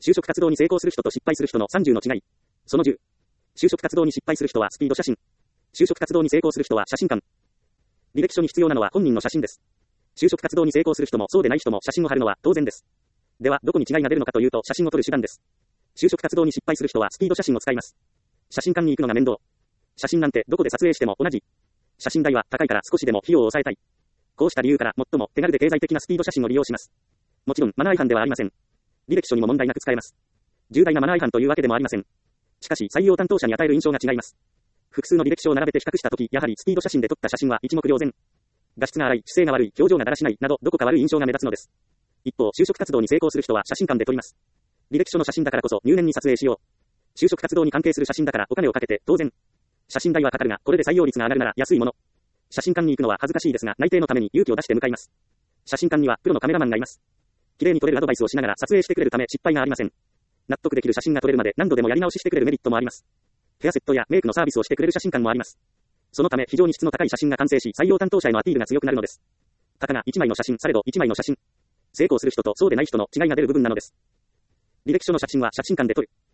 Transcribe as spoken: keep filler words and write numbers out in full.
就職活動に成功する人と失敗する人のさんじゅうの違い。そのじゅう。就職活動に失敗する人はスピード写真。就職活動に成功する人は写真館。履歴書に必要なのは本人の写真です。就職活動に成功する人もそうでない人も写真を貼るのは当然です。では、どこに違いが出るのかというと写真を撮る手段です。就職活動に失敗する人はスピード写真を使います。写真館に行くのが面倒。写真なんてどこで撮影しても同じ。写真代は高いから少しでも費用を抑えたい。こうした理由から最も手軽で経済的なスピード写真を利用します。もちろんマナー違反ではありません。履歴書にも問題なく使えます。重大なマナー違反というわけでもありません。しかし採用担当者に与える印象が違います。複数の履歴書を並べて比較したとき、やはりスピード写真で撮った写真は一目瞭然。画質が荒い、姿勢が悪い、表情がだらしないなどどこか悪い印象が目立つのです。一方、就職活動に成功する人は写真館で撮ります。履歴書の写真だからこそ入念に撮影しよう。就職活動に関係する写真だからお金をかけて当然。写真代はかかるが、これで採用率が上がるなら安いもの。写真館に行くのは恥ずかしいですが、内定のために勇気を出して向かいます。写真館にはプロのカメラマンがいます。綺麗に撮れるアドバイスをしながら撮影してくれるため失敗がありません。納得できる写真が撮れるまで何度でもやり直ししてくれるメリットもあります。ヘアセットやメイクのサービスをしてくれる写真館もあります。そのため非常に質の高い写真が完成し、採用担当者へのアピールが強くなるのです。たかがいちまいの写真、されどいちまいの写真。成功する人とそうでない人の違いが出る部分なのです。履歴書の写真は写真館で撮る。